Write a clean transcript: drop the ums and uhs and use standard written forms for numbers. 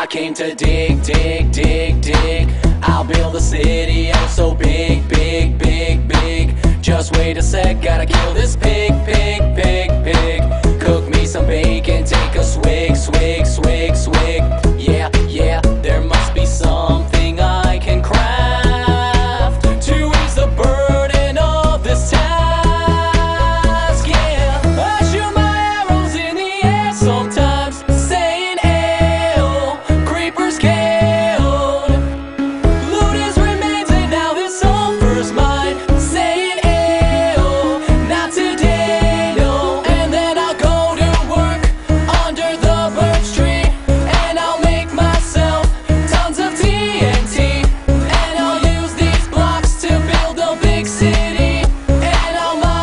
came to dig, dig, dig, dig. I'll build a city, oh so big, big, big, big. Just wait a sec, gotta kill this pig.